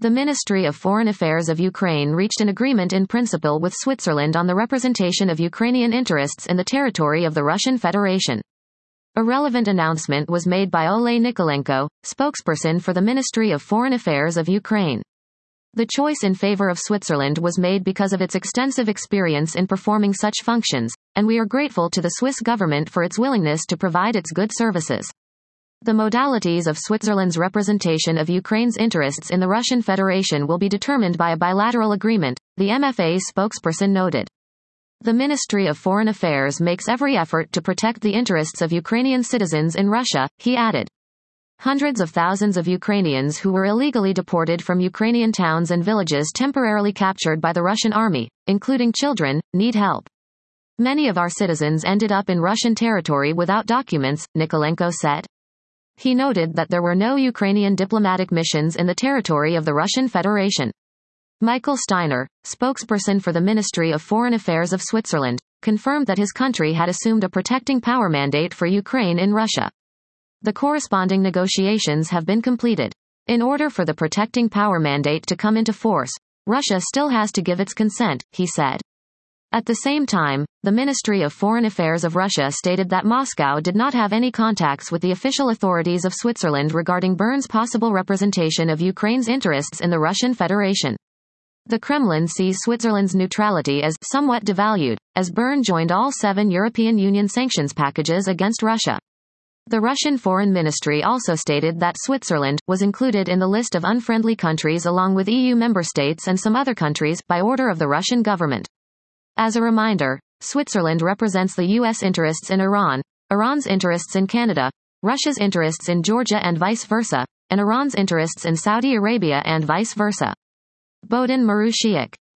The Ministry of Foreign Affairs of Ukraine reached an agreement in principle with Switzerland on the representation of Ukrainian interests in the territory of the Russian Federation. A relevant announcement was made by Oleh Nikolenko, spokesperson for the Ministry of Foreign Affairs of Ukraine. The choice in favor of Switzerland was made because of its extensive experience in performing such functions, and we are grateful to the Swiss government for its willingness to provide its good services. The modalities of Switzerland's representation of Ukraine's interests in the Russian Federation will be determined by a bilateral agreement, the MFA's spokesperson noted. The Ministry of Foreign Affairs makes every effort to protect the interests of Ukrainian citizens in Russia, he added. Hundreds of thousands of Ukrainians who were illegally deported from Ukrainian towns and villages temporarily captured by the Russian army, including children, need help. Many of our citizens ended up in Russian territory without documents, Nikolenko said. He noted that there were no Ukrainian diplomatic missions in the territory of the Russian Federation. Michael Steiner, spokesperson for the Ministry of Foreign Affairs of Switzerland, confirmed that his country had assumed a protecting power mandate for Ukraine in Russia. The corresponding negotiations have been completed. In order for the protecting power mandate to come into force, Russia still has to give its consent, he said. At the same time, the Ministry of Foreign Affairs of Russia stated that Moscow did not have any contacts with the official authorities of Switzerland regarding Bern's possible representation of Ukraine's interests in the Russian Federation. The Kremlin sees Switzerland's neutrality as somewhat devalued, as Bern joined all 7 European Union sanctions packages against Russia. The Russian Foreign Ministry also stated that Switzerland was included in the list of unfriendly countries along with EU member states and some other countries by order of the Russian government. As a reminder, Switzerland represents the U.S. interests in Iran, Iran's interests in Canada, Russia's interests in Georgia and vice versa, and Iran's interests in Saudi Arabia and vice versa. Bodin Marushiak.